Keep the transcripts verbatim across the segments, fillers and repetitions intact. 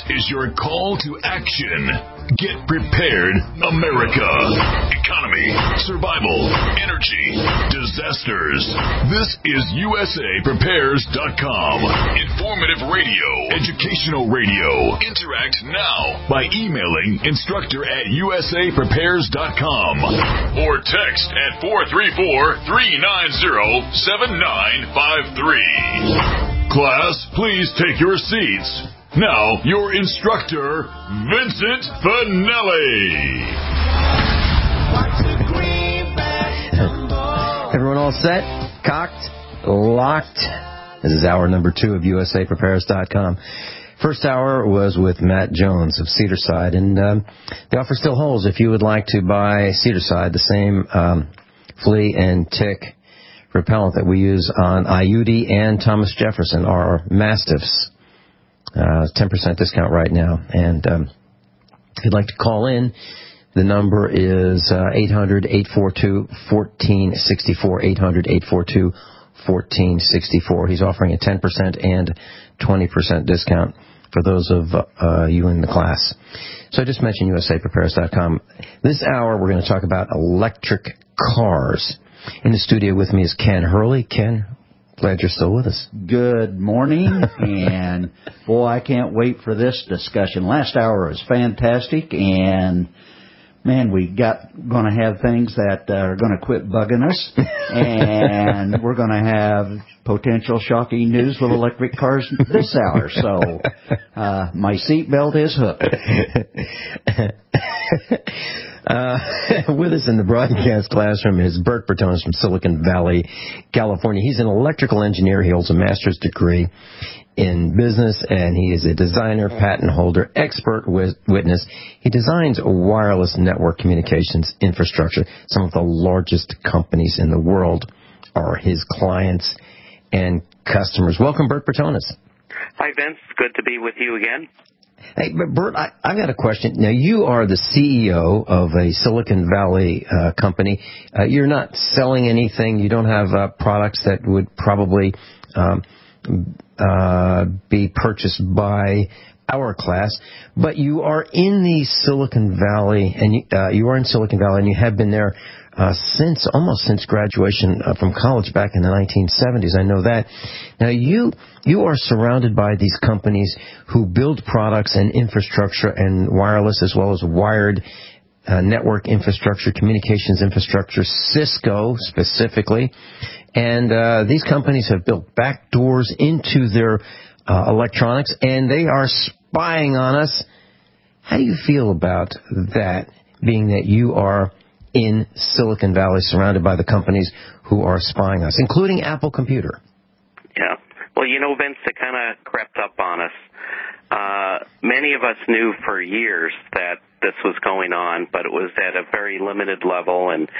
is your call to action. Get prepared, America. Economy, survival, energy, disasters. This is U S A Prepares dot com. Informative radio, educational radio. Interact now by emailing instructor at U S A Prepares dot com or text at four three four, three nine zero, seven nine five three. Class, please take your seats. Now, your instructor, Vincent Finelli. Everyone all set? Cocked? Locked? This is hour number two of U S A Prepares dot com. First hour was with Matt Jones of Cedarside, and um, the offer still holds if you would like to buy Cedarside, the same um, flea and tick repellent that we use on Iuti and Thomas Jefferson, our Mastiffs. Uh, ten percent discount right now. And um, if you'd like to call in, the number is uh, eight hundred, eight four two, one four six four, eight hundred, eight four two, one four six four. He's offering a ten percent and twenty percent discount for those of uh, you in the class. So I just mentioned U S A Prepares dot com. This hour we're going to talk about electric cars. In the studio with me is Ken Hurley. Ken, glad you're still with us. Good morning, and boy, I can't wait for this discussion. Last hour was fantastic, and man, we got going to have things that are going to quit bugging us, and we're going to have potential shocking news with electric cars this hour. So uh, my seatbelt is hooked. Uh, with us in the broadcast classroom is Bert Bertones from Silicon Valley, California. He's an electrical engineer. He holds a master's degree in business, and he is a designer, patent holder, expert witness. He designs wireless network communications infrastructure. Some of the largest companies in the world are his clients and customers. Welcome, Bert Bertones. Hi, Vince. Good to be with you again. Hey, Bert, I, I've got a question. Now, you are the C E O of a Silicon Valley uh, company. Uh, you're not selling anything. You don't have uh, products that would probably um, uh, be purchased by our class, but you are in the Silicon Valley, and you, uh, you are in Silicon Valley, and you have been there uh, since almost since graduation uh, from college back in the nineteen seventies. I know that. Now, you you are surrounded by these companies who build products and infrastructure and wireless as well as wired uh, network infrastructure, communications infrastructure, Cisco specifically, and uh, these companies have built back doors into their uh, electronics, and they are spying on us. How do you feel about that, being that you are in Silicon Valley surrounded by the companies who are spying us, including Apple Computer? Yeah. Well, you know, Vince, it kind of crept up on us. Uh, many of us knew for years that this was going on, but it was at a very limited level, and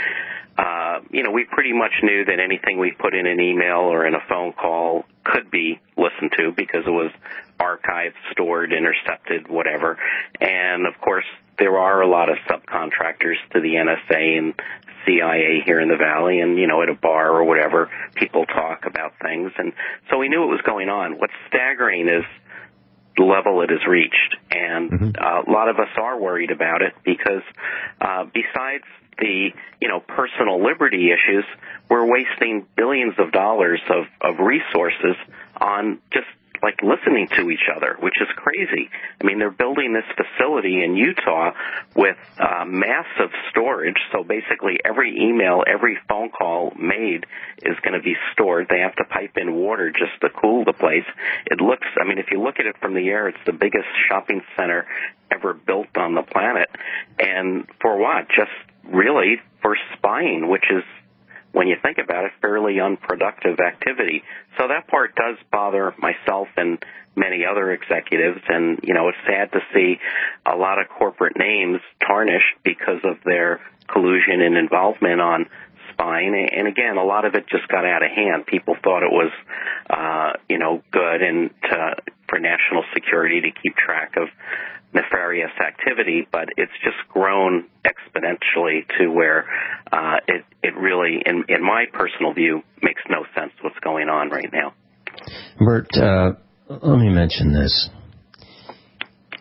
Uh, you know, we pretty much knew that anything we put in an email or in a phone call could be listened to because it was archived, stored, intercepted, whatever. And, of course, there are a lot of subcontractors to the N S A and C I A here in the Valley, and, you know, at a bar or whatever, people talk about things. And so we knew it was going on. What's staggering is the level it has reached. And mm-hmm. uh, a lot of us are worried about it because uh, besides the, you know, personal liberty issues, we're wasting billions of dollars of, of resources on just, like, listening to each other, which is crazy. I mean, they're building this facility in Utah with uh, massive storage, so basically every email, every phone call made is going to be stored. They have to pipe in water just to cool the place. It looks, I mean, if you look at it from the air, it's the biggest shopping center ever built on the planet. And for what? Just really for spying, which is, when you think about it, fairly unproductive activity. So that part does bother myself and many other executives, and, you know, it's sad to see a lot of corporate names tarnished because of their collusion and involvement on spying. And, again, a lot of it just got out of hand. People thought it was, uh, you know, good and to, for national security to keep track of nefarious activity, but it's just grown exponentially to where uh, it, it really, in, in my personal view, makes no sense what's going on right now. Bert, uh, let me mention this.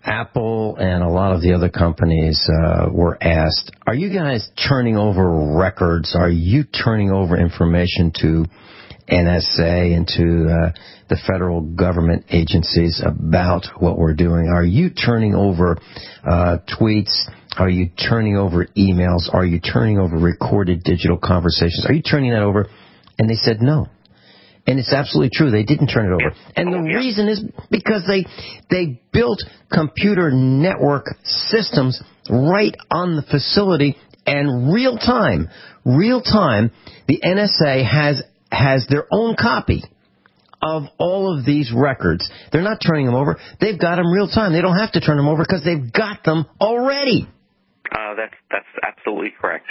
Apple and a lot of the other companies uh, were asked, are you guys turning over records? Are you turning over information to N S A and to uh, the federal government agencies about what we're doing? Are you turning over uh, tweets? Are you turning over emails? Are you turning over recorded digital conversations? Are you turning that over? And they said no. And it's absolutely true. They didn't turn it over. And the reason is because they they built computer network systems right on the facility, and real time, real time, the N S A has has their own copy of all of these records. They're not turning them over. They've got them real time. They don't have to turn them over because they've got them already. Uh, that's that's absolutely correct.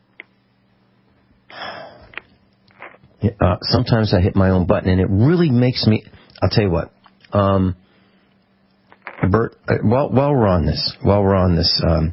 Uh, sometimes I hit my own button, and it really makes me. I'll tell you what, um, Bert. Uh, while while we're on this, while we're on this, um,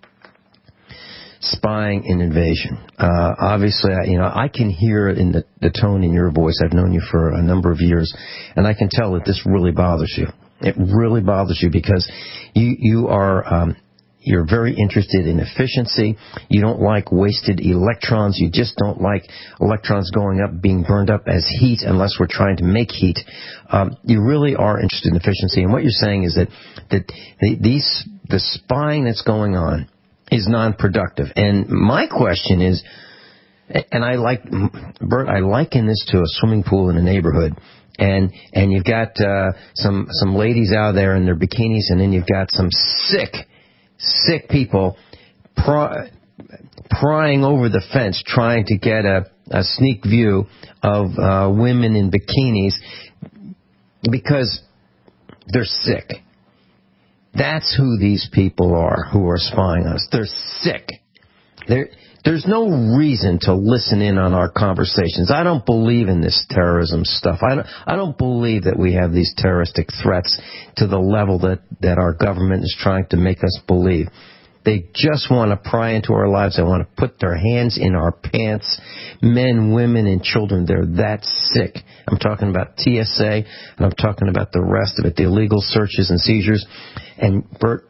spying and invasion. Uh, obviously, I, you know, I can hear in the, the tone in your voice. I've known you for a number of years, and I can tell that this really bothers you. It really bothers you because you you are. Um, You're very interested in efficiency. You don't like wasted electrons. You just don't like electrons going up, being burned up as heat unless we're trying to make heat. Um, you really are interested in efficiency. And what you're saying is that, that the, these, the spying that's going on is non-productive. And my question is, and I like, Bert, I liken this to a swimming pool in a neighborhood. And and you've got uh, some some ladies out there in their bikinis, and then you've got some sick sick people pry, prying over the fence trying to get a, a sneak view of uh, women in bikinis because they're sick. That's who these people are who are spying on us. They're sick. They're, there's no reason to listen in on our conversations. I don't believe in this terrorism stuff. I don't, I don't believe that we have these terroristic threats to the level that, that our government is trying to make us believe. They just want to pry into our lives. They want to put their hands in our pants. Men, women, and children, they're that sick. I'm talking about T S A, and I'm talking about the rest of it, the illegal searches and seizures. And Bert,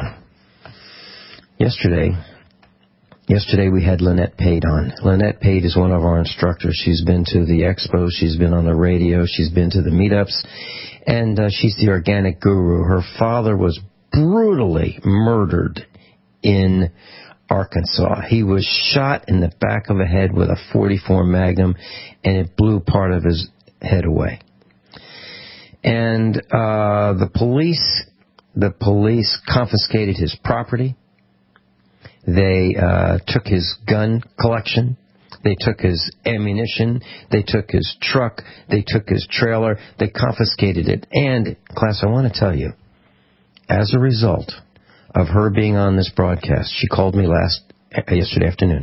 yesterday... Yesterday we had Lynette Pate on. Lynette Pate is one of our instructors. She's been to the expos. She's been on the radio. She's been to the meetups. And uh, she's the organic guru. Her father was brutally murdered in Arkansas. He was shot in the back of the head with a forty-four Magnum, and it blew part of his head away. And uh, the police, the police confiscated his property. They uh, took his gun collection. They took his ammunition. They took his truck. They took his trailer. They confiscated it. And, class, I want to tell you, as a result of her being on this broadcast, she called me last yesterday afternoon.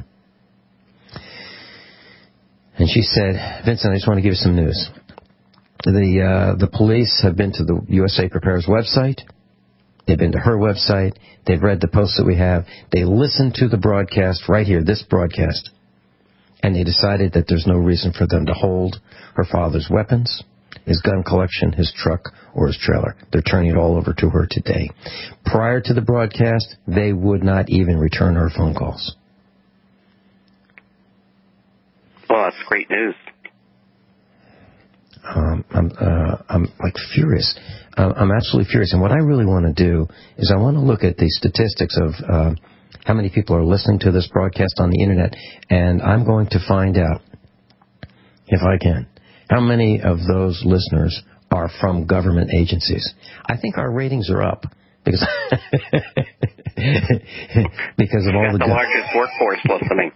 And she said, Vincent, I just want to give you some news. The, uh, the police have been to the U S A Prepares website. They've been to her website. They've read the posts that we have. They listened to the broadcast right here, this broadcast. And they decided that there's no reason for them to hold her father's weapons, his gun collection, his truck, or his trailer. They're turning it all over to her today. Prior to the broadcast, they would not even return her phone calls. Well, that's great news. Um, I'm, uh, I'm like furious. Uh, I'm absolutely furious. And what I really want to do is I want to look at the statistics of uh, how many people are listening to this broadcast on the Internet, and I'm going to find out, if I can, how many of those listeners are from government agencies. I think our ratings are up because because of all the, the largest workforce listening.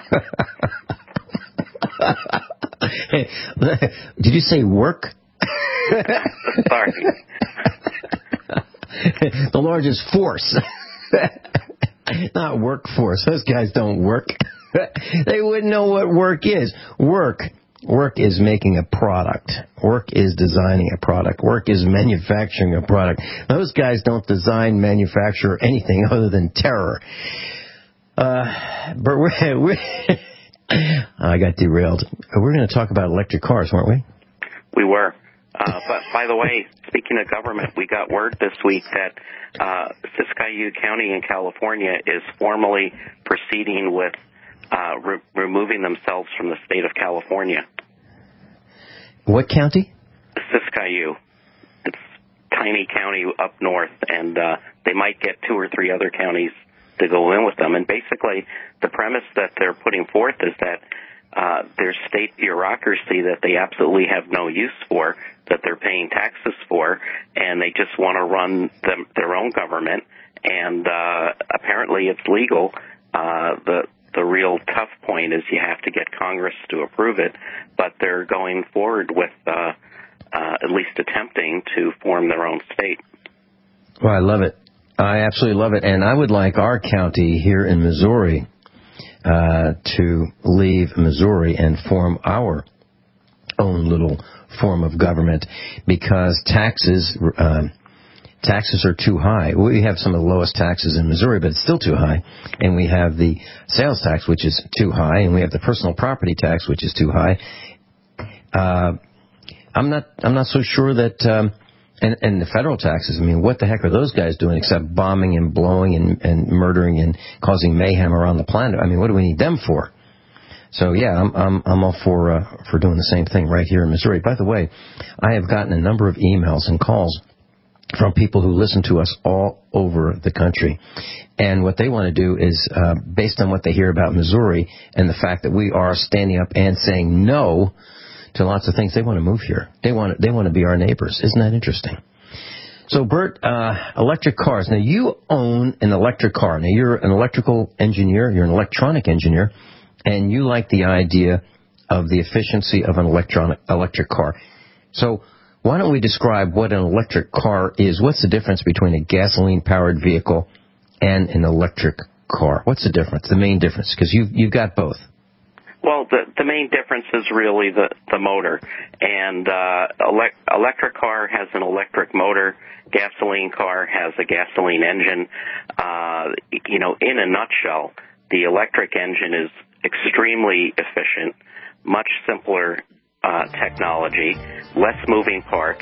Did you say work? Sorry. The largest force. Not workforce. Those guys don't work. They wouldn't know what work is. Work. Work is making a product. Work is designing a product. Work is manufacturing a product. Those guys don't design, manufacture anything other than terror. Uh, but we're... we're I got derailed. We're going to talk about electric cars, weren't we? We were. Uh, but, by the way, speaking of government, we got word this week that uh, Siskiyou County in California is formally proceeding with uh, re- removing themselves from the state of California. What county? Siskiyou. It's a tiny county up north, and uh, they might get two or three other counties to go in with them. And basically, the premise that they're putting forth is that uh, there's state bureaucracy that they absolutely have no use for, that they're paying taxes for, and they just want to run them, their own government. And uh, apparently it's legal. Uh, the the real tough point is you have to get Congress to approve it, but they're going forward with uh, uh, at least attempting to form their own state. Well, I love it. I absolutely love it. And I would like our county here in Missouri uh, to leave Missouri and form our own little form of government, because taxes um, taxes are too high. We have some of the lowest taxes in Missouri, but it's still too high. And we have the sales tax, which is too high, and we have the personal property tax, which is too high. Uh, I'm not I'm not so sure that. Um, And, and the federal taxes, I mean, what the heck are those guys doing except bombing and blowing and, and murdering and causing mayhem around the planet? I mean, what do we need them for? So, yeah, I'm I'm, I'm all for uh, for doing the same thing right here in Missouri. By the way, I have gotten a number of emails and calls from people who listen to us all over the country. And what they want to do is, uh, based on what they hear about Missouri and the fact that we are standing up and saying no to lots of things, they want to move here. They want they want to be our neighbors. Isn't that interesting? So, Bert, uh, electric cars. Now, you own an electric car. Now, you're an electrical engineer. You're an electronic engineer, and you like the idea of the efficiency of an electronic electric car. So, why don't we describe what an electric car is? What's the difference between a gasoline-powered vehicle and an electric car? What's the difference? The main difference, because you've you've got both. Well, the the main difference is really the the motor, and uh, elect, electric car has an electric motor. Gasoline car has a gasoline engine. Uh, you know, in a nutshell, the electric engine is extremely efficient, much simpler uh, technology, less moving parts,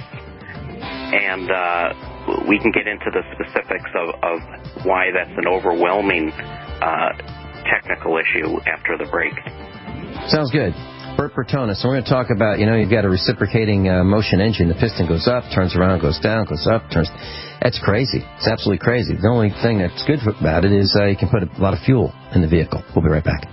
and uh, we can get into the specifics of, of why that's an overwhelming uh, technical issue after the break. Sounds good. Bert Bertona. So we're going to talk about, you know, you've got a reciprocating uh, motion engine. The piston goes up, turns around, goes down, goes up, turns. That's crazy. It's absolutely crazy. The only thing that's good about it is uh, you can put a lot of fuel in the vehicle. We'll be right back.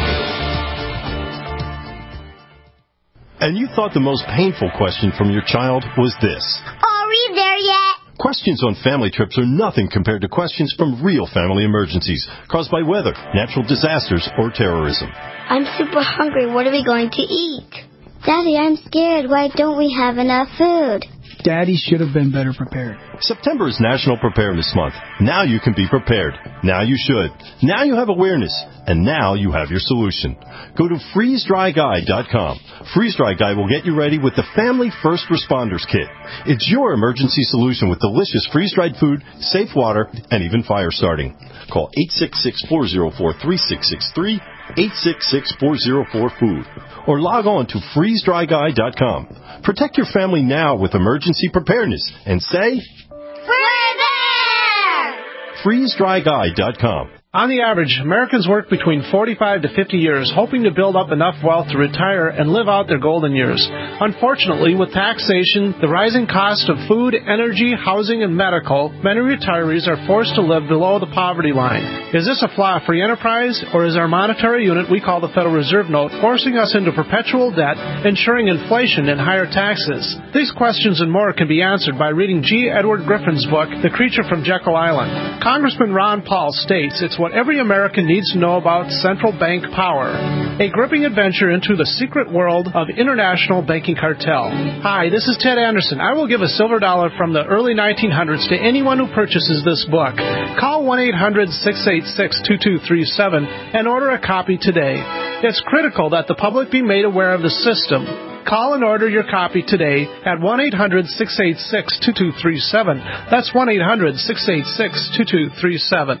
And you thought the most painful question from your child was this. Are we there yet? Questions on family trips are nothing compared to questions from real family emergencies caused by weather, natural disasters, or terrorism. I'm super hungry. What are we going to eat? Daddy, I'm scared. Why don't we have enough food? Daddy should have been better prepared. September is National Preparedness Month. Now you can be prepared. Now you should. Now you have awareness. And now you have your solution. Go to freeze dry guy dot com. Freeze Dry Guy will get you ready with the Family First Responders Kit. It's your emergency solution with delicious freeze-dried food, safe water, and even fire starting. Call eight six six, four zero four, three six six three, eight six six, four zero four, food, or log on to freeze dry guy dot com. Protect your family now with emergency preparedness and say, We're there! freeze dry guy dot com. On the average, Americans work between forty-five to fifty years, hoping to build up enough wealth to retire and live out their golden years. Unfortunately, with taxation, the rising cost of food, energy, housing, and medical, many retirees are forced to live below the poverty line. Is this a flaw free enterprise, or is our monetary unit we call the Federal Reserve Note forcing us into perpetual debt, ensuring inflation and higher taxes? These questions and more can be answered by reading G. Edward Griffin's book, The Creature from Jekyll Island. Congressman Ron Paul states it's what every American needs to know about central bank power. A gripping adventure into the secret world of international banking cartel. Hi, this is Ted Anderson. I will give a silver dollar from the early nineteen hundreds to anyone who purchases this book. Call one eight hundred, six eight six, two two three seven and order a copy today. It's critical that the public be made aware of the system. Call and order your copy today at one eight hundred, six eight six, two two three seven. That's one eight hundred, six eight six, two two three seven.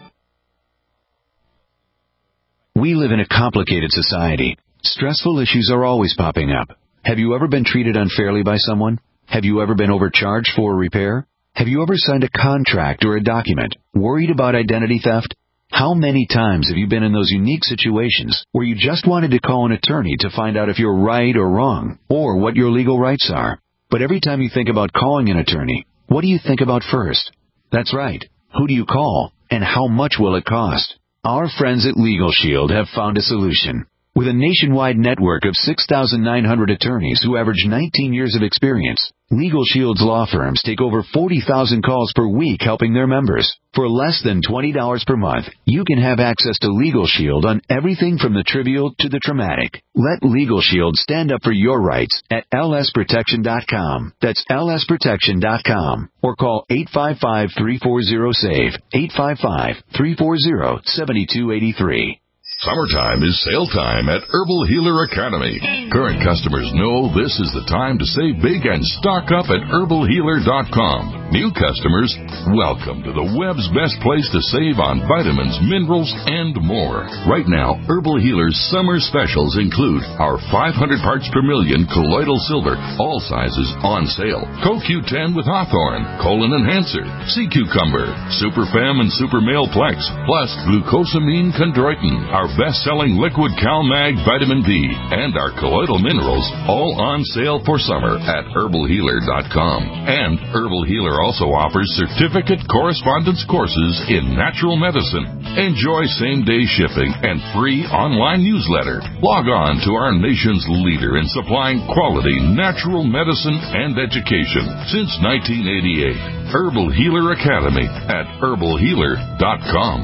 We live in a complicated society. Stressful issues are always popping up. Have you ever been treated unfairly by someone? Have you ever been overcharged for a repair? Have you ever signed a contract or a document worried about identity theft? How many times have you been in those unique situations where you just wanted to call an attorney to find out if you're right or wrong, or what your legal rights are? But every time you think about calling an attorney, what do you think about first? That's right. Who do you call, and how much will it cost? Our friends at Legal Shield have found a solution. With a nationwide network of six thousand nine hundred attorneys who average nineteen years of experience, Legal Shield's law firms take over forty thousand calls per week helping their members. For less than twenty dollars per month, you can have access to Legal Shield on everything from the trivial to the traumatic. Let Legal Shield stand up for your rights at L S protection dot com. That's L S protection dot com. Or call eight five five, three four zero, SAVE, eight five five, three four zero, seven two eight three. Summertime is sale time at Herbal Healer Academy. Current customers know this is the time to save big and stock up at herbal healer dot com. New customers, welcome to the web's best place to save on vitamins, minerals, and more. Right now, Herbal Healer's summer specials include our five hundred parts per million colloidal silver, all sizes on sale, Co Q ten with Hawthorne, Colon Enhancer, Sea Cucumber, Super Fem and Super Male Plex, plus Glucosamine Chondroitin, our best-selling liquid CalMag Vitamin B, and our colloidal minerals, all on sale for summer at herbal healer dot com. And Herbal Healer also offers certificate correspondence courses in natural medicine. Enjoy same-day shipping and free online newsletter. Log on to our nation's leader in supplying quality natural medicine and education since nineteen eighty-eight. Herbal Healer Academy at herbal healer dot com.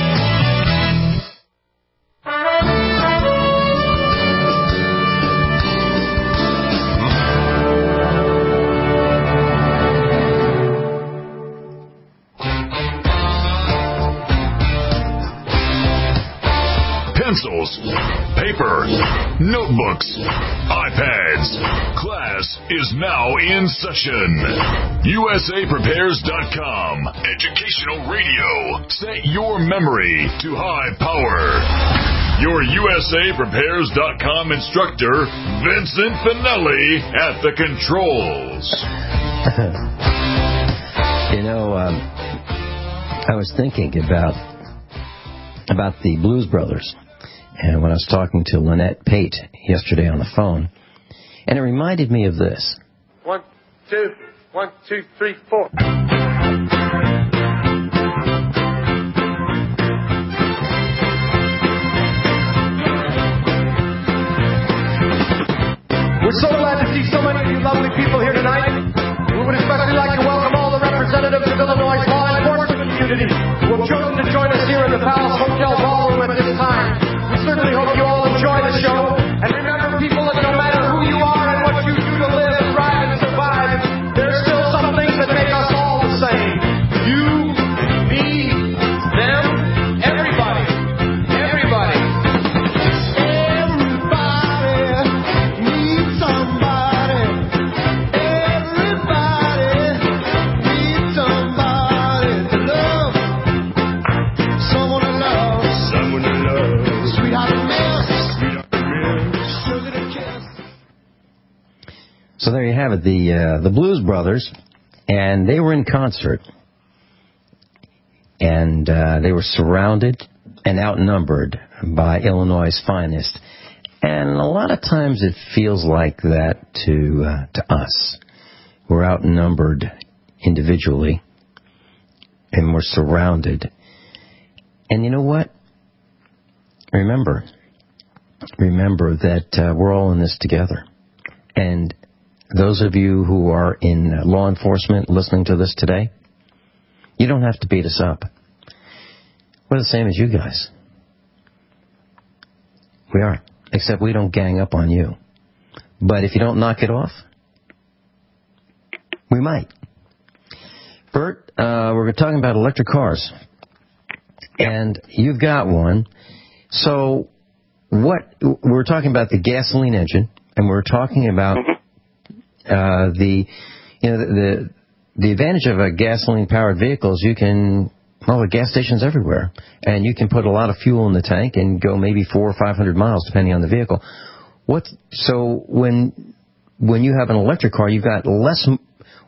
Pencils, paper, notebooks, iPads. Class is now in session. U S A Prepares dot com. Educational radio. Set your memory to high power. Your U S A Prepares dot com instructor, Vincent Finelli, at the controls. You know, um, I was thinking about about the Blues Brothers. And when I was talking to Lynette Pate yesterday on the phone, and it reminded me of this. One, two, one, two, three, four. We're so glad to see so many of you lovely people here tonight. We would especially like to welcome all the representatives of Illinois' law enforcement community who have chosen to join us here in the Palace Hotel Ballroom at this time. We certainly hope you all enjoy the show. And remember, people, that no matter who you are and what you do to live, thrive, and survive, there's still some things that make us all the same. You, me, them, everybody. Everybody. Everybody needs somebody. Everybody needs somebody to love. Someone to love. Someone to love. So there you have it, the uh, the Blues Brothers, and they were in concert, and uh, they were surrounded and outnumbered by Illinois' finest. And a lot of times it feels like that to uh, to us. We're outnumbered individually, and we're surrounded. And you know what? Remember, remember that uh, we're all in this together. And those of you who are in law enforcement listening to this today, you don't have to beat us up. We're the same as you guys. We are. Except we don't gang up on you. But if you don't knock it off, we might. Bert, uh, we're talking about electric cars. And you've got one. So what we're talking about the gasoline engine, and we're talking about uh, the you know the, the the advantage of a gasoline powered vehicle is you can well the gas stations everywhere, and you can put a lot of fuel in the tank and go maybe four or five hundred miles depending on the vehicle. What so when when you have an electric car, you've got less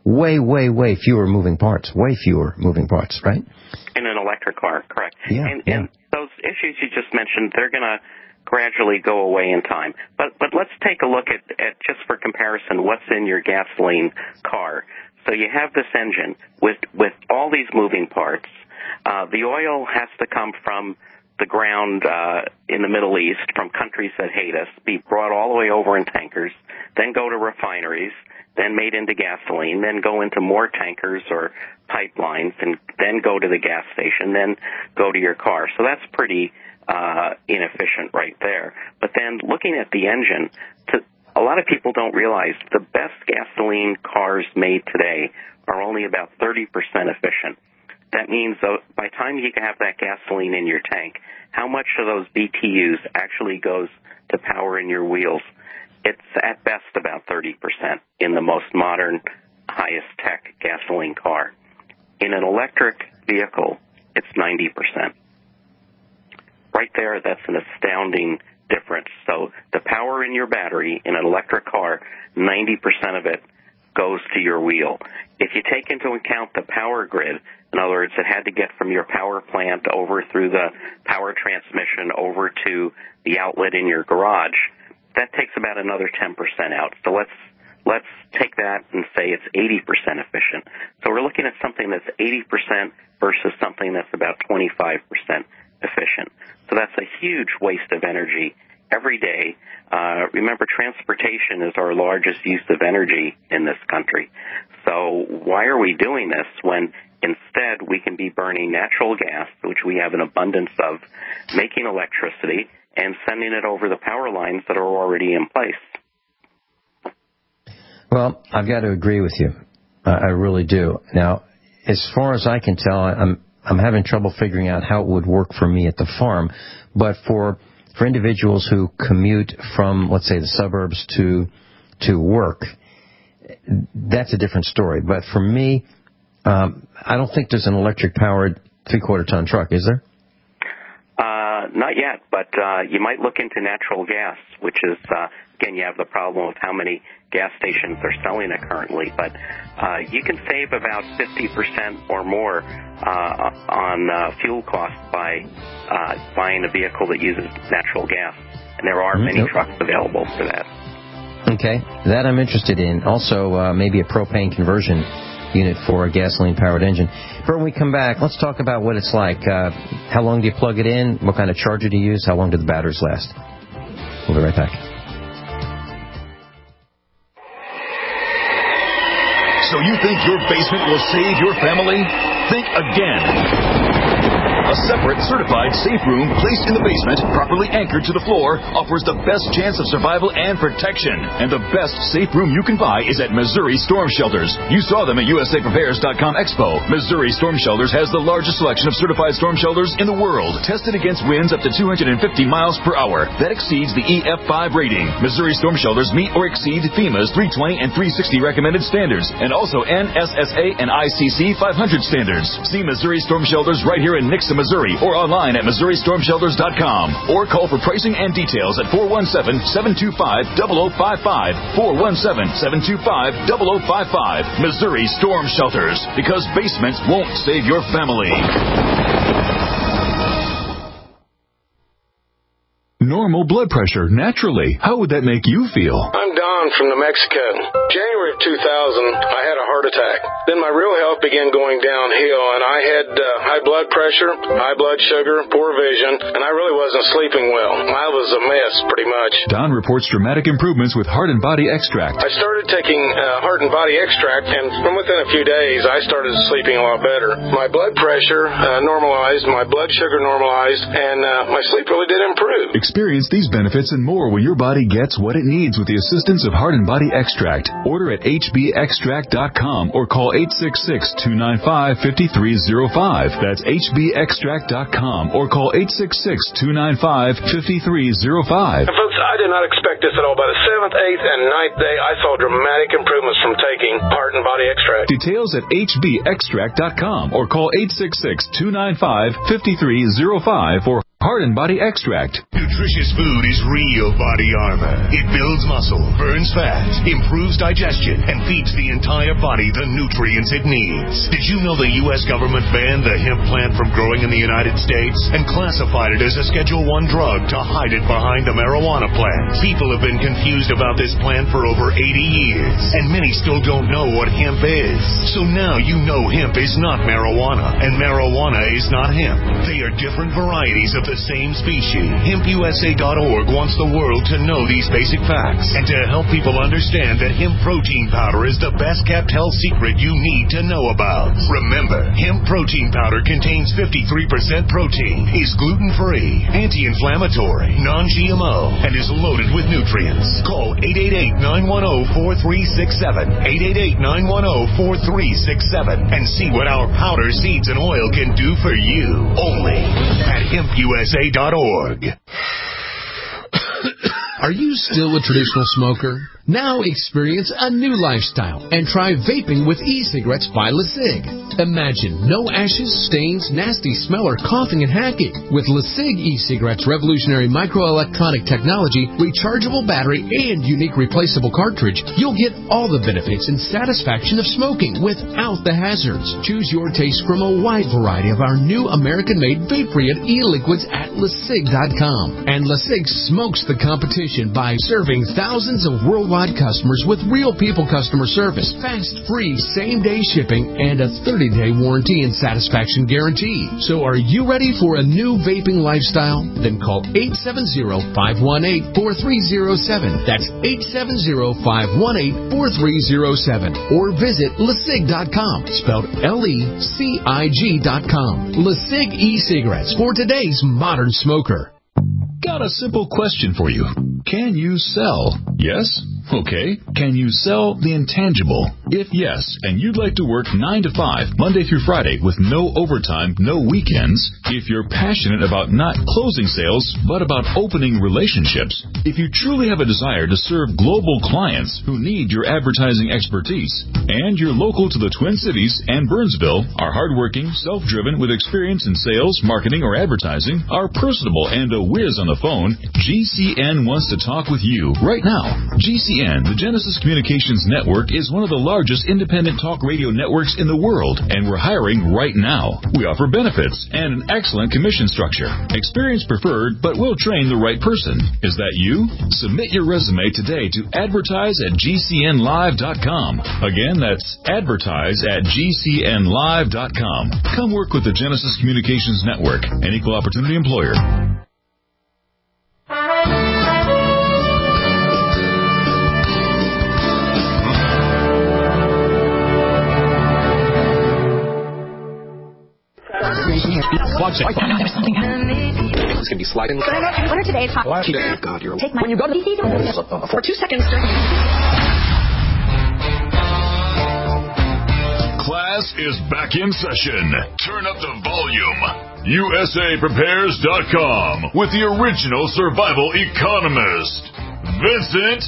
way, way, way fewer moving parts. Way fewer moving parts, right? In an electric car, correct. Yeah, and, yeah. and those issues you just mentioned, they're going to gradually go away in time. But but let's take a look at, at, just for comparison, what's in your gasoline car. So you have this engine with, with all these moving parts. Uh, the oil has to come from the ground uh, in the Middle East, from countries that hate us, be brought all the way over in tankers, then go to refineries, then made into gasoline, then go into more tankers or pipelines, and then go to the gas station, then go to your car. So that's pretty uh, inefficient right there. But then looking at the engine, to, a lot of people don't realize the best gasoline cars made today are only about thirty percent efficient. That means uh, by the time you have that gasoline in your tank, how much of those B T Us actually goes to power in your wheels? It's at best about thirty percent in the most modern, highest-tech gasoline car. In an electric vehicle, it's ninety percent. Right there, that's an astounding difference. So the power in your battery in an electric car, ninety percent of it goes to your wheel. If you take into account the power grid, in other words, it had to get from your power plant over through the power transmission over to the outlet in your garage, that takes about another ten percent out. So let's let's take that and say it's eighty percent efficient. So we're looking at something that's eighty percent versus something that's about twenty-five percent efficient. So that's a huge waste of energy every day. Uh, remember, transportation is our largest use of energy in this country. So why are we doing this when instead we can be burning natural gas, which we have an abundance of, making electricity, and sending it over the power lines that are already in place? Well, I've got to agree with you. Uh, I really do. Now, as far as I can tell, I'm I'm having trouble figuring out how it would work for me at the farm. But for for individuals who commute from, let's say, the suburbs to to work, that's a different story. But for me, um, I don't think there's an electric-powered three-quarter ton truck, is there? Uh, not yet, but uh, you might look into natural gas, which is, uh, again, you have the problem of how many gas stations are selling it currently. But uh, you can save about fifty percent or more uh, on uh, fuel costs by uh, buying a vehicle that uses natural gas. And there are many Yep. trucks available for that. Okay, that I'm interested in. Also, uh, maybe a propane conversion unit for a gasoline-powered engine. But when we come back, let's talk about what it's like. Uh, how long do you plug it in? What kind of charger do you use? How long do the batteries last? We'll be right back. So you think your basement will save your family? Think again. A separate, certified safe room placed in the basement, properly anchored to the floor, offers the best chance of survival and protection. And the best safe room you can buy is at Missouri Storm Shelters. You saw them at U S A Prepares dot com Expo. Missouri Storm Shelters has the largest selection of certified storm shelters in the world, tested against winds up to two hundred fifty miles per hour. That exceeds the E F five rating. Missouri Storm Shelters meet or exceed FEMA's three twenty and three sixty recommended standards, and also N S S A and I C C five hundred standards. See Missouri Storm Shelters right here in Nixa, Missouri, or online at Missouri Storm Shelters dot com, or call for pricing and details at four one seven, seven two five, zero zero five five, four one seven, seven two five, zero zero five five. Missouri Storm Shelters, because basements won't save your family. Normal blood pressure, naturally. How would that make you feel? I'm Don from New Mexico. January of two thousand, I had a heart attack. Then my real health began going downhill, and I had uh, high blood pressure, high blood sugar, poor vision, and I really wasn't sleeping well. I was a mess, pretty much. Don reports dramatic improvements with Heart and Body Extract. I started taking uh, Heart and Body Extract, and from within a few days, I started sleeping a lot better. My blood pressure uh, normalized, my blood sugar normalized, and uh, my sleep really did improve. Experience these benefits and more when your body gets what it needs with the assistance of Heart and Body Extract. Order at H B extract dot com or call eight six six, two nine five, five three zero five. That's H B extract dot com or call eight six six, two nine five, five three zero five. And folks, I did not expect this at all. By the seventh, eighth, and ninth day, I saw dramatic improvements from taking Heart and Body Extract. Details at H B extract dot com or call eight six six, two nine five, five three zero five for Heart and Body Extract. Nutritious food is real body armor. It builds muscle, burns fat, improves digestion, and feeds the entire body the nutrients it needs. Did you know the U S government banned the hemp plant from growing in the United States and classified it as a Schedule one drug to hide it behind a marijuana plant? People have been confused about this plant for over eighty years, and many still don't know what hemp is. So now you know hemp is not marijuana, and marijuana is not hemp. They are different varieties of the same species. hemp U S A dot org wants the world to know these basic facts and to help people understand that hemp protein powder is the best kept health secret you need to know about. Remember, hemp protein powder contains fifty-three percent protein, is gluten-free, anti-inflammatory, non-G M O, and is loaded with nutrients. Call eight eight eight, nine one zero, four three six seven, eight eight eight, nine one zero, four three six seven, and see what our powder, seeds, and oil can do for you. Only at hemp U S A dot org. Are you still a traditional smoker? Now experience a new lifestyle and try vaping with e-cigarettes by LeSig. Imagine no ashes, stains, nasty smell, or coughing and hacking. With LeSig e-cigarettes' revolutionary microelectronic technology, rechargeable battery, and unique replaceable cartridge, you'll get all the benefits and satisfaction of smoking without the hazards. Choose your taste from a wide variety of our new American-made vape-free e-liquids at LeSig dot com. And LeSig smokes the competition by serving thousands of worldwide customers with real people customer service, fast, free, same-day shipping, and a thirty-day warranty and satisfaction guarantee. So are you ready for a new vaping lifestyle? Then call eight seven zero, five one eight, four three zero seven. That's eight seven zero, five one eight, four three zero seven. Or visit LeSig dot com, spelled L E C I G dot com. LeSig e-cigarettes for today's modern smoker. Got a simple question for you. Can you sell? Yes? Okay. Can you sell the intangible? If yes, and you'd like to work nine to five, Monday through Friday, with no overtime, no weekends, if you're passionate about not closing sales, but about opening relationships, if you truly have a desire to serve global clients who need your advertising expertise, and you're local to the Twin Cities and Burnsville, are hardworking, self-driven, with experience in sales, marketing, or advertising, are personable, and a whiz on the phone, G C N wants to talk with you right now. G C N, the Genesis Communications Network, is one of the largest independent talk radio networks in the world, and we're hiring right now. We offer benefits and an excellent commission structure. Experience preferred, but we'll train the right person. Is that you? Submit your resume today to advertise at G C N live dot com. Again, that's advertise at G C N live dot com. Come work with the Genesis Communications Network, an equal opportunity employer. It's going to be sliding. What are today's hot? God, you're Take my, when you go to D C for two seconds. Class is back in session. Turn up the volume. U S A Prepares dot com with the original survival economist, Vincent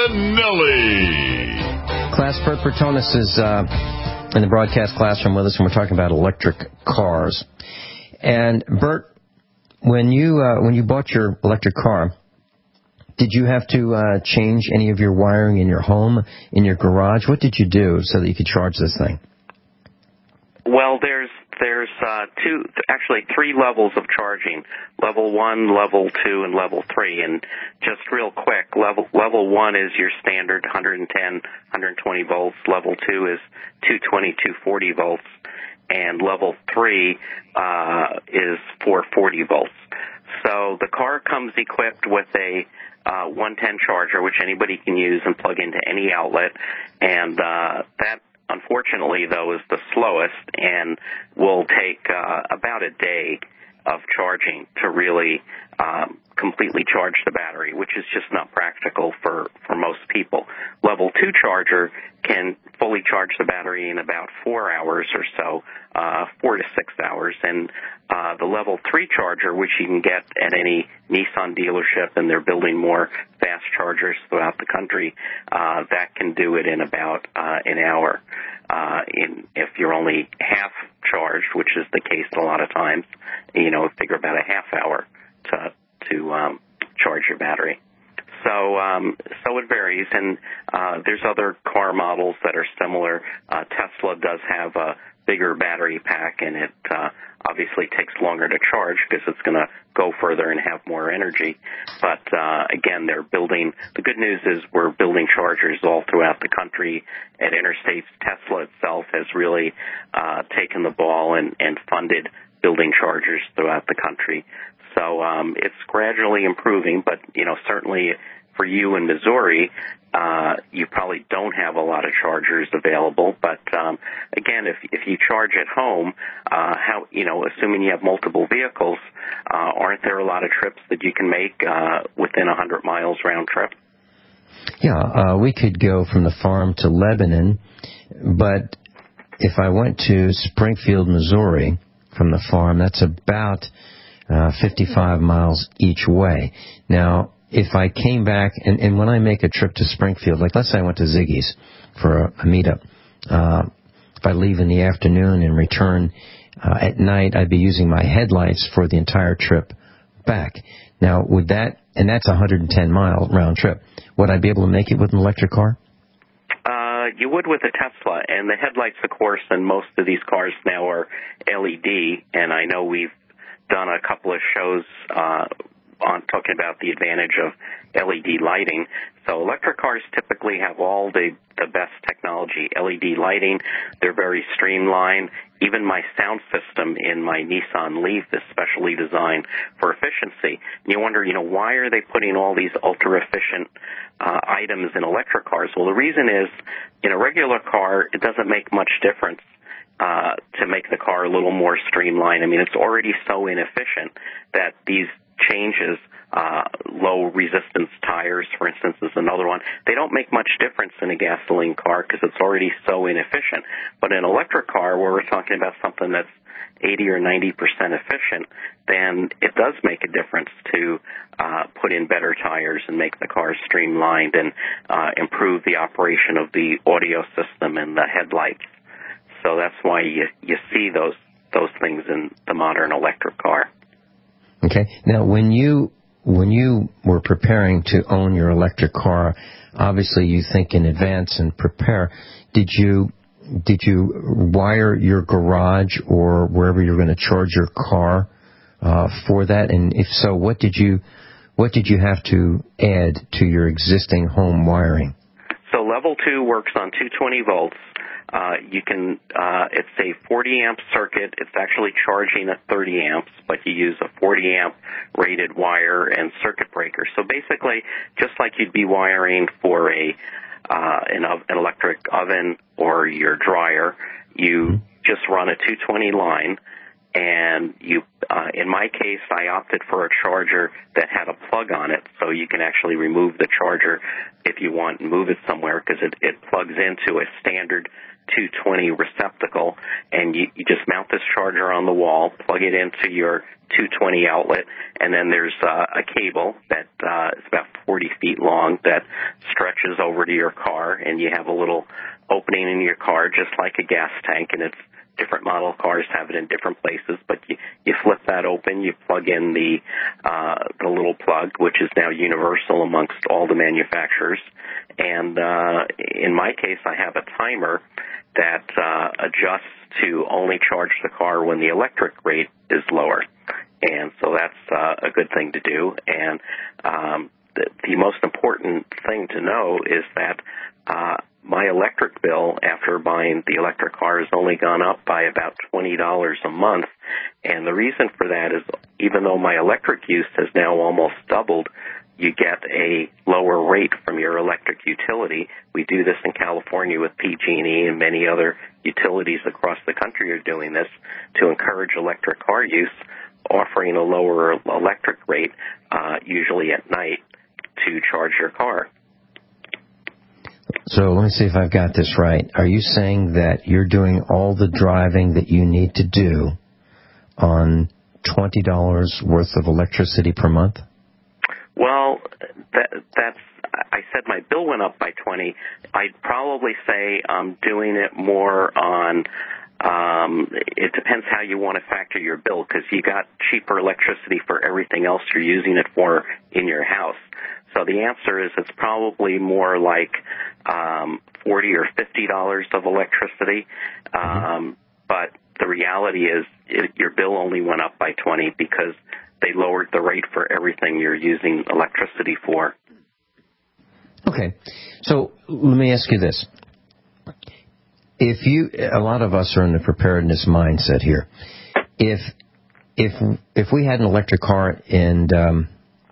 Finelli. Class, Bert Bertonis is uh, in the broadcast classroom with us, and we're talking about electric cars. And Bert, when you uh, when you bought your electric car, did you have to uh, change any of your wiring in your home, in your garage? What did you do so that you could charge this thing? Well, there's there's uh, two, actually three levels of charging: level one, level two, and level three. And just real quick, level level one is your standard one hundred ten, one hundred twenty volts. Level two is two twenty, two forty volts. And level three uh, is four forty volts. So the car comes equipped with a uh, one ten charger, which anybody can use and plug into any outlet. And uh, that, unfortunately, though, is the slowest and will take uh, about a day of charging to really um, completely charge the battery, which is just not practical for, for most people. Level two charger can fully charge the battery in about four hours or so, uh, four to six hours. And uh, the level three charger, which you can get at any Nissan dealership, and they're building more fast chargers throughout the country, uh, that can do it in about uh, an hour. Uh, in, if you're only half charged, which is the case a lot of times, you know, figure about a half hour to, to um, charge your battery. So, um, so it varies, and uh, there's other car models that are similar. Uh, Tesla does have a bigger battery pack, and it uh, obviously takes longer to charge because it's going to go further and have more energy. But uh, again, they're building. The good news is we're building chargers all throughout the country at interstates. Tesla itself has really uh, taken the ball and, and funded building chargers throughout the country. So um, it's gradually improving, but, you know, certainly for you in Missouri, uh, you probably don't have a lot of chargers available. But, um, again, if if you charge at home, uh, how, you know, assuming you have multiple vehicles, uh, aren't there a lot of trips that you can make uh, within one hundred miles round trip? Yeah, uh, we could go from the farm to Lebanon, but if I went to Springfield, Missouri from the farm, that's about Uh, fifty-five miles each way. Now, if I came back, and, and when I make a trip to Springfield, like let's say I went to Ziggy's for a, a meetup, uh, if I leave in the afternoon and return uh, at night, I'd be using my headlights for the entire trip back. Now, would that, and that's a one hundred ten mile round trip, would I be able to make it with an electric car? Uh, you would with a Tesla, and the headlights, of course, in most of these cars now are L E D, and I know we've done a couple of shows uh, on talking about the advantage of L E D lighting. So electric cars typically have all the, the best technology. L E D lighting, they're very streamlined. Even my sound system in my Nissan Leaf is specially designed for efficiency. And you wonder, you know, why are they putting all these ultra-efficient uh, items in electric cars? Well, the reason is, in a regular car, it doesn't make much difference Uh, to make the car a little more streamlined. I mean, it's already so inefficient that these changes, uh, low resistance tires, for instance, is another one. They don't make much difference in a gasoline car because it's already so inefficient. But in an electric car, where we're talking about something that's eighty or ninety percent efficient, then it does make a difference to uh, put in better tires and make the car streamlined and uh, improve the operation of the audio system and the headlights. So that's why you you see those those things in the modern electric car. Okay. Now, when you when you were preparing to own your electric car, obviously you think in advance and prepare. Did you did you wire your garage or wherever you're going to charge your car uh, for that? And if so, what did you what did you have to add to your existing home wiring? So level two works on two hundred twenty volts. Uh, you can, uh, it's a forty amp circuit. It's actually charging at thirty amps, but you use a forty amp rated wire and circuit breaker. So basically, just like you'd be wiring for a, uh, an, an electric oven or your dryer, you just run a two twenty line, and you, uh, in my case, I opted for a charger that had a plug on it, so you can actually remove the charger if you want and move it somewhere, because it, it plugs into a standard two twenty receptacle, and you, you just mount this charger on the wall, plug it into your two twenty outlet, and then there's uh, a cable that uh, is about forty feet long that stretches over to your car, and you have a little opening in your car just like a gas tank, and it's different model cars have it in different places, but you, you flip that open, you plug in the uh, the little plug, which is now universal amongst all the manufacturers. And uh, in my case, I have a timer that uh, adjusts to only charge the car when the electric rate is lower. And so that's uh, a good thing to do. And um, the, the most important thing to know is that uh, my electric bill after buying the electric car has only gone up by about twenty dollars a month. And the reason for that is even though my electric use has now almost doubled, you get a lower rate from your electric utility. We do this in California with P G and E, and many other utilities across the country are doing this to encourage electric car use, offering a lower electric rate, uh, usually at night, to charge your car. So let me see if I've got this right. Are you saying that you're doing all the driving that you need to do on twenty dollars worth of electricity per month? Well, that, that's, I said my bill went up by twenty. I'd probably say I'm doing it more on Um, it depends how you want to factor your bill, because you got cheaper electricity for everything else you're using it for in your house. So the answer is it's probably more like um, forty or fifty dollars of electricity. Um, but the reality is it, your bill only went up by twenty because they lowered the rate for everything you're using electricity for. Okay, so let me ask you this. If you, a lot of us are in the preparedness mindset here. If if if we had an electric car and um,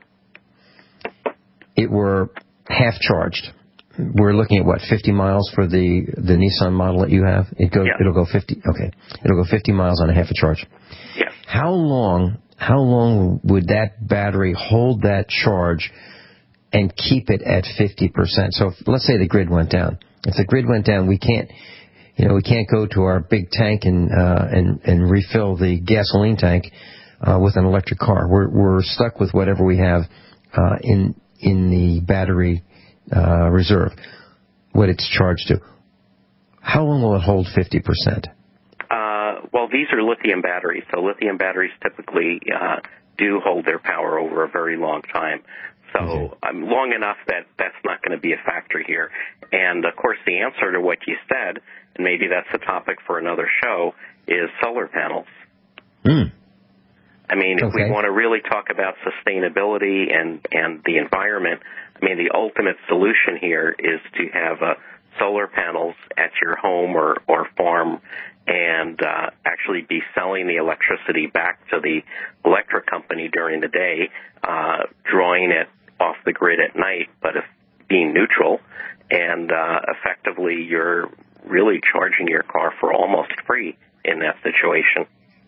it were half charged, we're looking at what, fifty miles for the the Nissan model that you have. It go yeah. it'll go fifty. Okay, it'll go fifty miles on a half a charge. Yeah. How long how long would that battery hold that charge and keep it at fifty percent? So if, let's say the grid went down. If the grid went down, we can't. You know, we can't go to our big tank and uh, and and refill the gasoline tank uh, with an electric car. We're we're stuck with whatever we have uh, in in the battery uh, reserve, what it's charged to. How long will it hold fifty percent? Uh, well, these are lithium batteries, so lithium batteries typically uh, do hold their power over a very long time. So mm-hmm. um, long enough that that's not going to be a factor here. And, of course, the answer to what you said, and maybe that's a topic for another show, is solar panels. Mm. I mean, if okay. we want to really talk about sustainability and, and the environment, I mean, the ultimate solution here is to have uh, solar panels at your home or, or farm and uh, actually be selling the electricity back to the electric company during the day, uh, drawing it off the grid at night, but if being neutral, and uh, effectively you're really charging your car for almost free in that situation.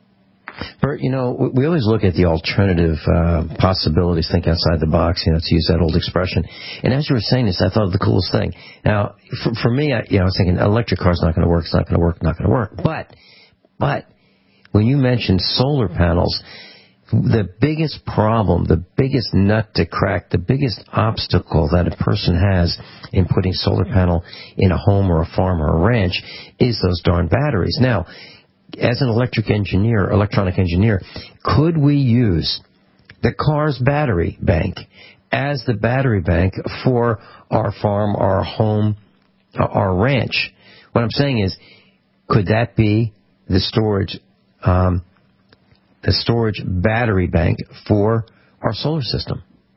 Bert, you know, we always look at the alternative uh, possibilities, think outside the box, you know, to use that old expression. And as you were saying this, I thought of the coolest thing. Now, for, for me, I, you know, I was thinking, electric car's not going to work, it's not going to work, not going to work. But, but, when you mentioned solar panels, the biggest problem, the biggest nut to crack, the biggest obstacle that a person has in putting solar panel in a home or a farm or a ranch is those darn batteries. Now, as an electric engineer, electronic engineer, could we use the car's battery bank as the battery bank for our farm, our home, our ranch? What I'm saying is, could that be the storage um, the storage battery bank for our solar system?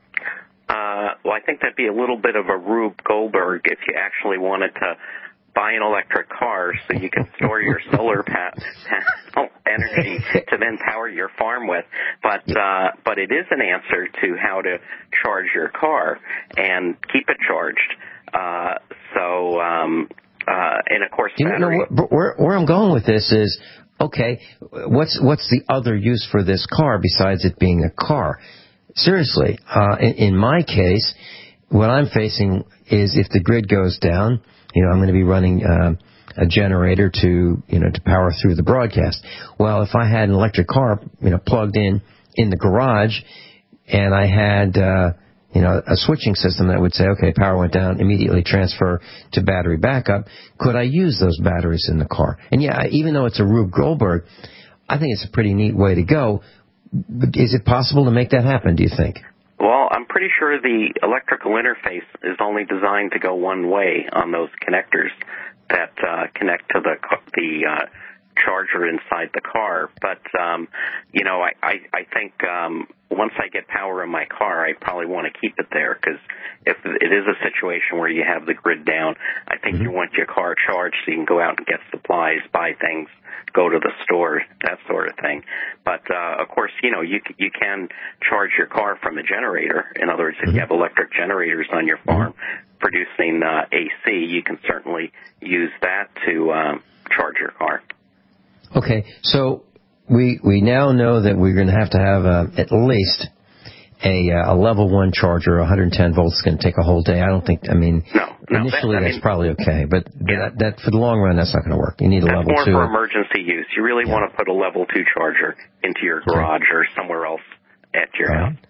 Uh, well, I think that'd be a little bit of a Rube Goldberg if you actually wanted to buy an electric car so you can store your solar pa- panel energy to then power your farm with. But uh, but it is an answer to how to charge your car and keep it charged. Uh, so, um, uh, and of course, you battery. know, where, where I'm going with this is, okay, what's what's the other use for this car besides it being a car? Seriously, uh, in, in my case, what I'm facing is if the grid goes down, you know, I'm going to be running uh, a generator to, you know, to power through the broadcast. Well, if I had an electric car, you know, plugged in in the garage, and I had, uh, you know, a switching system that would say, okay, power went down, immediately transfer to battery backup, could I use those batteries in the car? And yeah, even though it's a Rube Goldberg, I think it's a pretty neat way to go. But is it possible to make that happen, do you think? Well, I'm pretty sure the electrical interface is only designed to go one way on those connectors that uh, connect to the the uh, charger inside the car. But, um, you know, I, I, I think um, once I get power in my car, I probably want to keep it there because if it is a situation where you have the grid down, I think mm-hmm. you want your car charged so you can go out and get supplies, buy things, go to the store, that sort of thing. But, uh, of course, you know, you you can charge your car from a generator. In other words, if you have electric generators on your farm producing uh, A C, you can certainly use that to um, charge your car. Okay, so we we now know that we're going to have to have uh, at least a, uh, a level one charger, one hundred ten volts. Is going to take a whole day. I don't think. I mean, no, no, initially that, that's mean, probably okay, but yeah. that, that for the long run, that's not going to work. You need a that's level more two. for emergency use. You really yeah. want to put a level two charger into your garage okay. or somewhere else at your All house. right.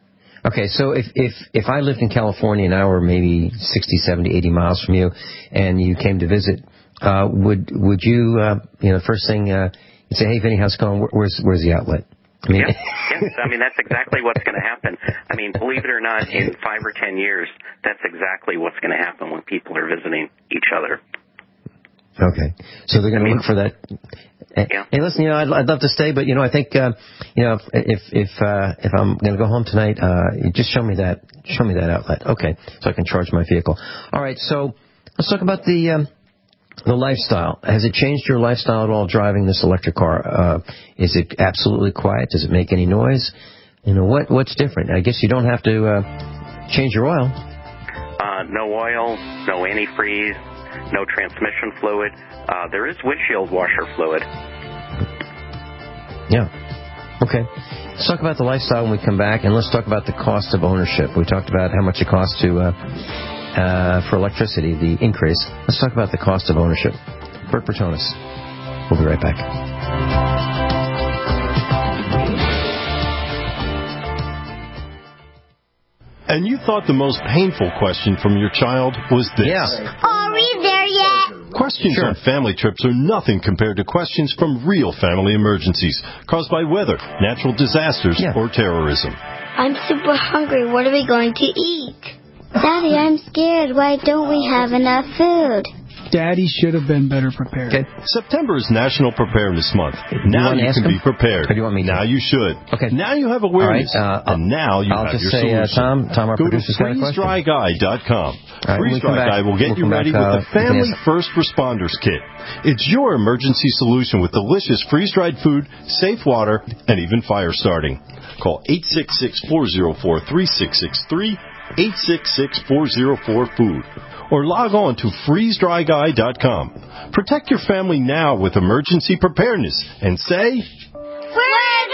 Okay, so if, if, if I lived in California and I were maybe sixty, seventy, eighty miles from you, and you came to visit, uh, would would you, uh, you know, the first thing, uh, you'd say, hey, Vinny, how's it going? Where's, where's the outlet? I mean, yes, yes. I mean, that's exactly what's going to happen. I mean, believe it or not, in five or ten years, that's exactly what's going to happen when people are visiting each other. Okay, so they're going to I mean, look for that. Yeah. Hey, listen, you know, I'd, I'd love to stay, but you know, I think, uh, you know, if if uh, if I'm going to go home tonight, uh, just show me that, show me that outlet, okay, so I can charge my vehicle. All right, so let's talk about the um, the lifestyle. Has it changed your lifestyle at all driving this electric car? Uh, is it absolutely quiet? Does it make any noise? You know, what what's different? I guess you don't have to uh, change your oil. Uh, no oil, no antifreeze. No transmission fluid. Uh, there is windshield washer fluid. Yeah. Okay. Let's talk about the lifestyle when we come back, and let's talk about the cost of ownership. We talked about how much it costs to uh, uh, for electricity, the increase. Let's talk about the cost of ownership. Bert Bertonis. We'll be right back. And you thought the most painful question from your child was this. Yeah. Are we there yet? Questions Sure. on family trips are nothing compared to questions from real family emergencies caused by weather, natural disasters, yeah. or terrorism. I'm super hungry. What are we going to eat? Daddy, I'm scared. Why don't we have enough food? Daddy should have been better prepared. Okay. September is National Preparedness Month. Now you, you can him? be prepared. Or do you want me to? Now you should. Okay. Now you have awareness. All right, uh, and now you I'll have just your say, solution. Uh, Tom, Tom, our Go to producer's got a question. freeze dry guy dot com. Right, Freeze Dry Guy will get we'll you ready back, uh, with the Family First Responders Kit. It's your emergency solution with delicious freeze-dried food, safe water, and even fire starting. Call eight six six, four zero four, three six six three, eight six six, four zero four, food. Or log on to freeze dry guy dot com. Protect your family now with emergency preparedness and say, We're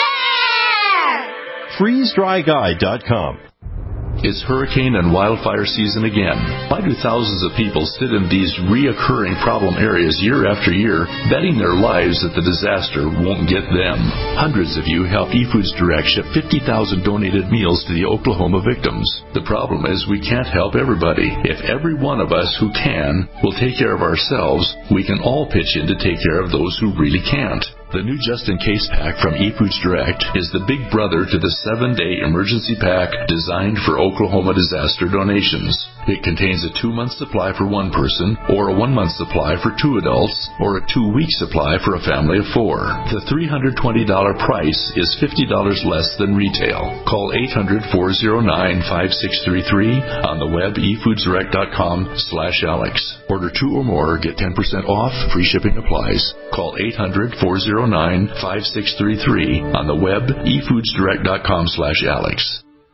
there! freeze dry guy dot com. It's hurricane and wildfire season again. Why do thousands of people sit in these reoccurring problem areas year after year, betting their lives that the disaster won't get them? Hundreds of you helped eFoods Direct ship fifty thousand donated meals to the Oklahoma victims. The problem is we can't help everybody. If every one of us who can will take care of ourselves, we can all pitch in to take care of those who really can't. The new Just In Case pack from eFoods Direct is the big brother to the seven-day emergency pack designed for Oklahoma disaster donations. It contains a two-month supply for one person, or a one-month supply for two adults, or a two-week supply for a family of four. The three hundred twenty dollars price is fifty dollars less than retail. Call eight hundred, four oh nine, five six three three on the web e foods direct dot com slash Alex. Order two or more, get ten percent off, free shipping applies. Call eight hundred, four oh nine, five six three three on the web e foods direct dot com slash Alex.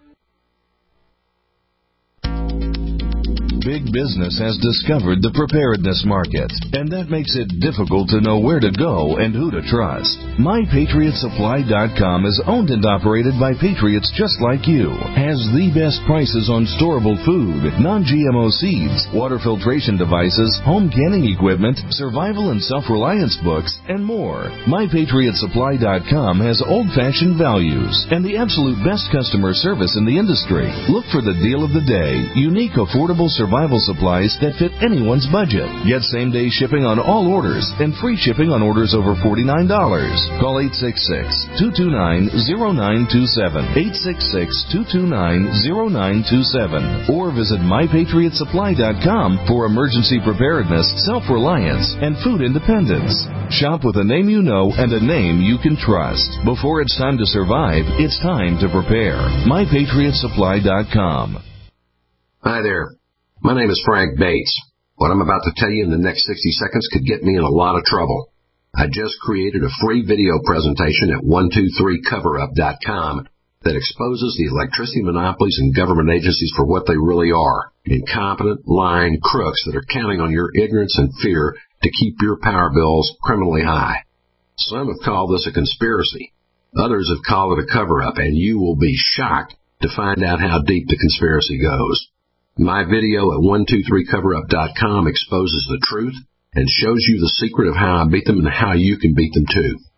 Big business has discovered the preparedness market, and that makes it difficult to know where to go and who to trust. my patriot supply dot com is owned and operated by patriots just like you, has the best prices on storable food, non G M O seeds, water filtration devices, home canning equipment, survival and self-reliance books, and more. my patriot supply dot com has old-fashioned values and the absolute best customer service in the industry. Look for the deal of the day, unique, affordable survival supplies that fit anyone's budget. Get same-day shipping on all orders and free shipping on orders over forty-nine dollars. Call eight six six, two two nine, zero nine two seven, eight six six, two two nine, zero nine two seven, or visit my patriot supply dot com for emergency preparedness, self-reliance, and food independence. Shop with a name you know and a name you can trust. Before it's time to survive, it's time to prepare. my patriot supply dot com. Hi there. My name is Frank Bates. What I'm about to tell you in the next sixty seconds could get me in a lot of trouble. I just created a free video presentation at one two three cover up dot com that exposes the electricity monopolies and government agencies for what they really are, incompetent, lying crooks that are counting on your ignorance and fear to keep your power bills criminally high. Some have called this a conspiracy. Others have called it a cover-up, and you will be shocked to find out how deep the conspiracy goes. My video at one two three cover up dot com exposes the truth and shows you the secret of how I beat them and how you can beat them too.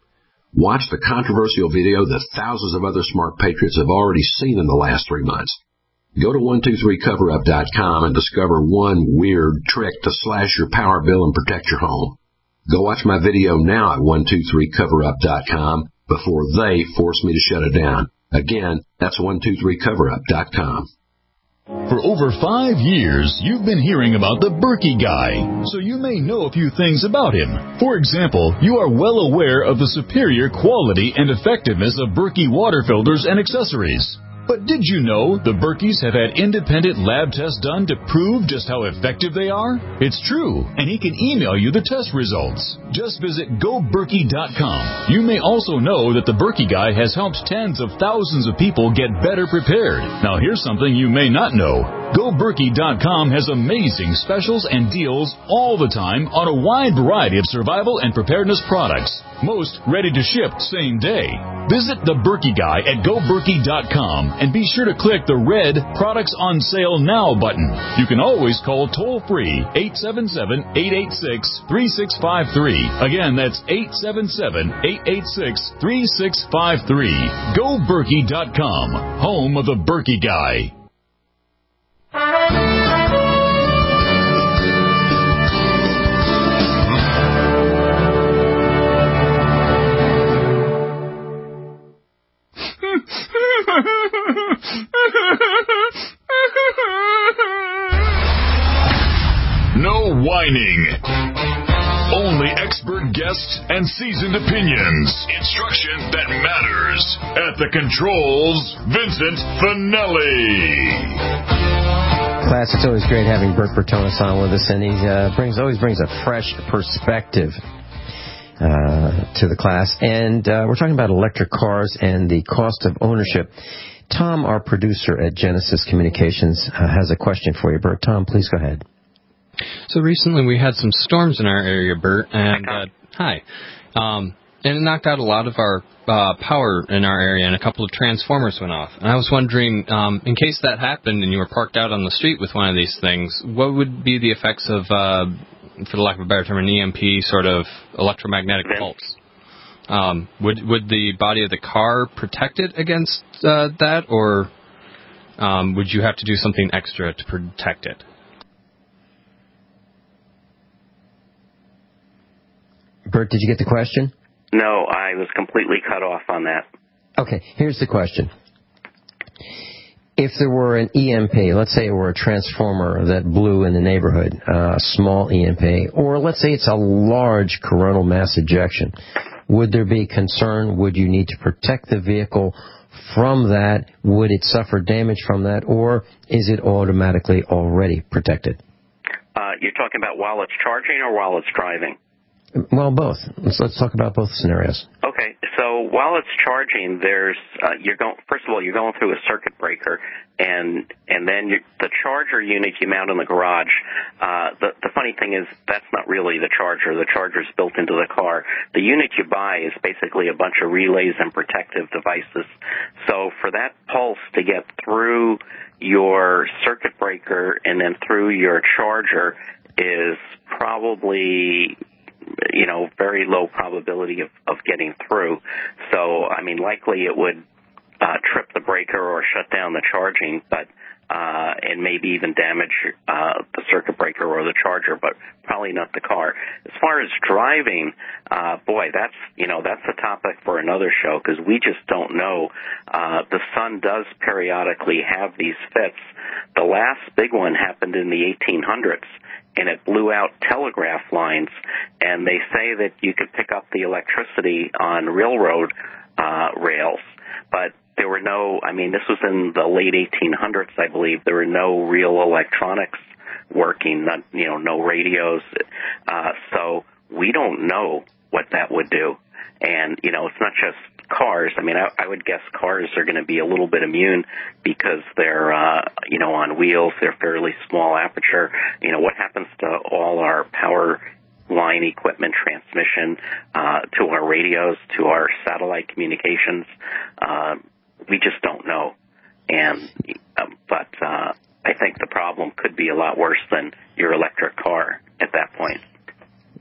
Watch the controversial video that thousands of other smart patriots have already seen in the last three months. Go to one two three cover up dot com and discover one weird trick to slash your power bill and protect your home. Go watch my video now at one two three cover up dot com before they force me to shut it down. Again, that's one two three cover up dot com. For over five years, you've been hearing about the Berkey Guy, so you may know a few things about him. For example, you are well aware of the superior quality and effectiveness of Berkey water filters and accessories. But did you know the Berkeys have had independent lab tests done to prove just how effective they are? It's true, and he can email you the test results. Just visit go berkey dot com. You may also know that the Berkey Guy has helped tens of thousands of people get better prepared. Now here's something you may not know. go berkey dot com has amazing specials and deals all the time on a wide variety of survival and preparedness products. Most ready to ship same day. Visit the Berkey Guy at go berkey dot com and be sure to click the red Products on Sale Now button. You can always call toll-free eight seven seven, eight eight six, three six five three. Again, that's eight seven seven, eight eight six, three six five three. go berkey dot com, home of the Berkey Guy. No whining. Only expert guests and seasoned opinions. Instruction that matters. At the controls, Vincent Finelli. Class, it's always great having Bert Bertones on with us, and he uh, brings always brings a fresh perspective uh, to the class. And uh, we're talking about electric cars and the cost of ownership. Tom, our producer at Genesis Communications, uh, has a question for you, Bert. Tom, please go ahead. So recently we had some storms in our area, Bert, and uh, hi, um, and it knocked out a lot of our uh, power in our area, and a couple of transformers went off. And I was wondering, um, in case that happened and you were parked out on the street with one of these things, what would be the effects of, uh, for the lack of a better term, an E M P sort of electromagnetic pulse? Um, would would the body of the car protect it against uh, that, or um, would you have to do something extra to protect it? Bert, did you get the question? No, I was completely cut off on that. Okay, here's the question. If there were an E M P, let's say it were a transformer that blew in the neighborhood, uh, a small E M P, or let's say it's a large coronal mass ejection, would there be concern? Would you need to protect the vehicle from that? Would it suffer damage from that, or is it automatically already protected? Uh, you're talking about while it's charging or while it's driving? Well, both. Let's let's talk about both scenarios. Okay, so while it's charging, there's uh, you're going. First of all, you're going through a circuit breaker, and and then you, the charger unit you mount in the garage. Uh, the the funny thing is that's not really the charger. The charger's built into the car. The unit you buy is basically a bunch of relays and protective devices. So for that pulse to get through your circuit breaker and then through your charger is probably, you know, very low probability of, of getting through. So, I mean, likely it would uh, trip the breaker or shut down the charging, but uh, and maybe even damage uh, the circuit breaker or the charger, but probably not the car. As far as driving, uh, boy, that's, you know, that's a topic for another show because we just don't know. Uh, the sun does periodically have these fits. The last big one happened in the eighteen hundreds. And it blew out telegraph lines, and they say that you could pick up the electricity on railroad uh, rails, but there were no, I mean, this was in the late eighteen hundreds, I believe. There were no real electronics working, not, you know, no radios. Uh, so we don't know what that would do. And, you know, it's not just cars. I mean, I, I would guess cars are going to be a little bit immune because they're, uh, you know, on wheels. They're fairly small aperture. You know, what happens to all our power line equipment, transmission, uh, to our radios, to our satellite communications? Uh, we just don't know. And, uh, but, uh, I think the problem could be a lot worse than your electric car at that point.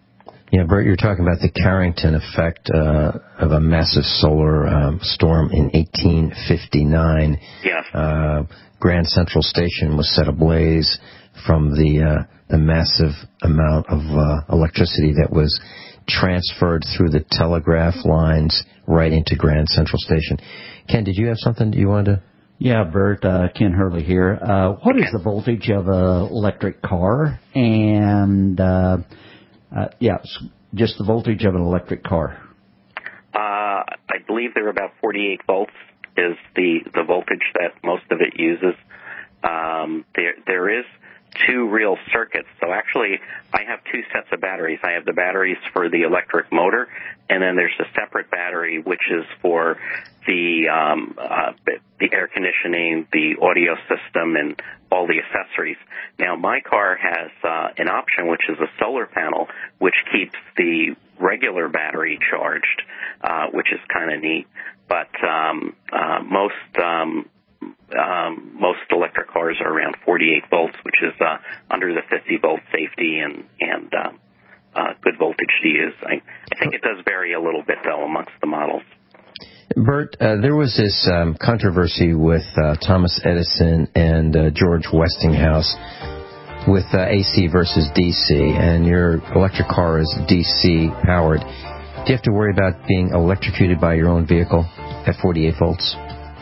Yeah, Bert, you're talking about the Carrington effect uh, of a massive solar um, storm in eighteen fifty-nine. Yes. Uh, Grand Central Station was set ablaze from the uh, the massive amount of uh, electricity that was transferred through the telegraph lines right into Grand Central Station. Ken, did you have something you wanted to? Yeah, Bert, uh, Ken Hurley here. Uh, what is the voltage of an electric car? And, uh, uh, yeah, just the voltage of an electric car. Uh, I believe they're about forty-eight volts is the, the voltage that most of it uses. Um, there, there is two real circuits. So actually, I have two sets of batteries. I have the batteries for the electric motor, and then there's a separate battery which is for the um, uh, the air conditioning, the audio system, and all the accessories. Now, my car has uh, an option, which is a solar panel, which keeps the regular battery charged, uh, which is kind of neat. But um, uh, most um, um, most electric cars are around forty-eight volts, which is uh, under the fifty volt safety and and uh, uh, good voltage to use. I, I think it does vary a little bit though amongst the models. Bert, uh, there was this um, controversy with uh, Thomas Edison and uh, George Westinghouse with uh, A C versus D C, and your electric car is D C powered. Do you have to worry about being electrocuted by your own vehicle at forty-eight volts?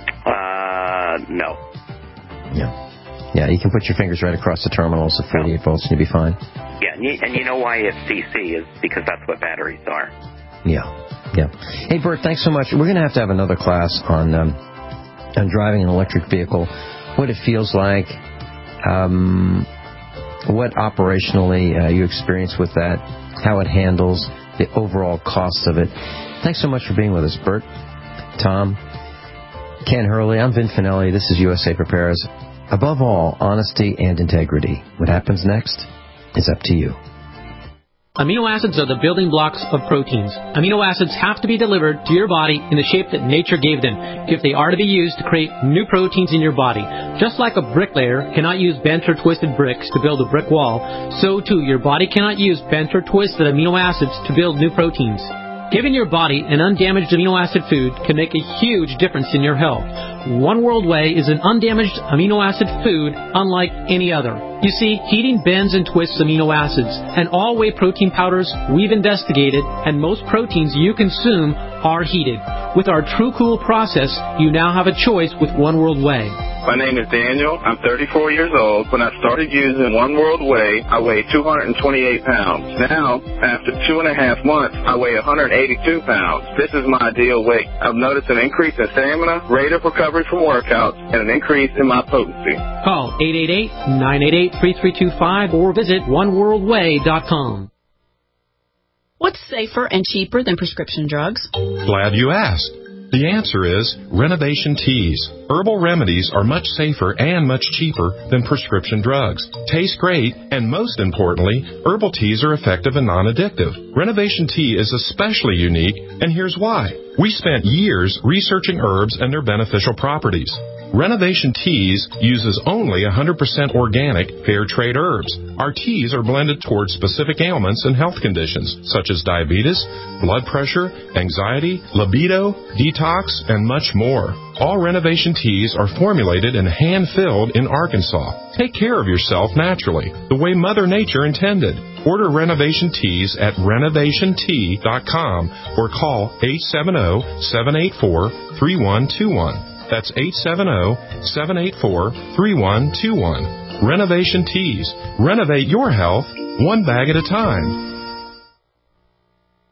Uh, no. Yeah. Yeah, you can put your fingers right across the terminals at forty-eight volts and you'll be fine. Yeah, and you, and you know why it's D C is because that's what batteries are. Yeah. Yeah. Hey, Bert, thanks so much. We're going to have to have another class on um, on driving an electric vehicle, what it feels like, um, what operationally uh, you experience with that, how it handles, the overall cost of it. Thanks so much for being with us, Bert, Tom, Ken Hurley. I'm Vin Finelli. This is U S A Prepares. Above all, honesty and integrity. What happens next is up to you. Amino acids are the building blocks of proteins. Amino acids have to be delivered to your body in the shape that nature gave them if they are to be used to create new proteins in your body. Just like a bricklayer cannot use bent or twisted bricks to build a brick wall, so too your body cannot use bent or twisted amino acids to build new proteins. Giving your body an undamaged amino acid food can make a huge difference in your health. One World Whey is an undamaged amino acid food unlike any other. You see, heating bends and twists amino acids, and all whey protein powders we've investigated, and most proteins you consume are heated. With our True Cool process, you now have a choice with One World Whey. My name is Daniel. I'm thirty-four years old. When I started using One World Whey, I weighed two hundred twenty-eight pounds. Now, after two and a half months, I weigh one hundred eighty-two pounds. This is my ideal weight. I've noticed an increase in stamina, rate of recovery from workouts, and an increase in my potency. Call eight eight eight, nine eight eight, three three two five or visit one world whey dot com. What's safer and cheaper than prescription drugs? Glad you asked. The answer is Renovation Teas. Herbal remedies are much safer and much cheaper than prescription drugs. Taste great, and most importantly, herbal teas are effective and non-addictive. Renovation Tea is especially unique, and here's why. We spent years researching herbs and their beneficial properties. Renovation Teas uses only one hundred percent organic, fair trade herbs. Our teas are blended towards specific ailments and health conditions, such as diabetes, blood pressure, anxiety, libido, detox, and much more. All Renovation Teas are formulated and hand-filled in Arkansas. Take care of yourself naturally, the way Mother Nature intended. Order Renovation Teas at renovation tea dot com or call eight seven zero, seven eight four, three one two one. That's eight seven zero, seven eight four, three one two one. Renovation Teas. Renovate your health one bag at a time.